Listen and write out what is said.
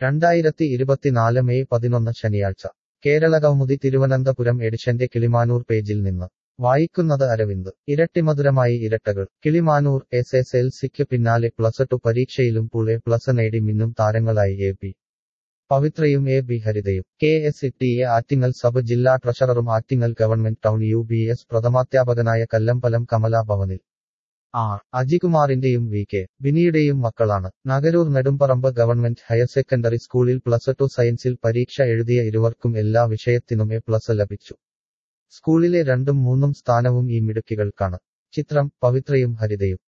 2024 May 11 ശനിയാഴ്ച കേരളകൗമുദി തിരുവനന്തപുരം എഡിഷന്റെ കിളിമാനൂർ പേജിൽ നിന്ന് വായിക്കുന്നത് അരവിന്ദ്. ഇരട്ടിമധുരമായി ഇരട്ടകൾ. കിളിമാനൂർ SSLCക്ക് പിന്നാലെ പ്ലസ് ടു പരീക്ഷയിലും ഫുൾ എ പ്ലസ് നേടി മിന്നും താരങ്ങളായി AB പവിത്രയും AB ഹരിതയും. KSETA ആറ്റിങ്ങൽ സബ് ജില്ലാ ട്രഷററും ആറ്റിങ്ങൽ ഗവൺമെന്റ് ടൗൺ UBS പ്രഥമാധ്യാപകനായ കല്ലമ്പലം കമലാ ഭവനിൽ അജികുമാറിന്റെയും VK ബിനിയുടെയും മക്കളാണ്. Nagaroor Nedumparambu government higher secondary സ്കൂളിൽ പ്ലസ് ടു സയൻസിൽ പരീക്ഷ എഴുതിയ ഇരുവർക്കും എല്ലാ വിഷയത്തിനും A+ ലഭിച്ചു. സ്കൂളിലെ 2ഉം 3ഉം സ്ഥാനവും ഈ മിടുക്കികൾക്കാണ്. ചിത്രം പവിത്രയും ഹരിതയും.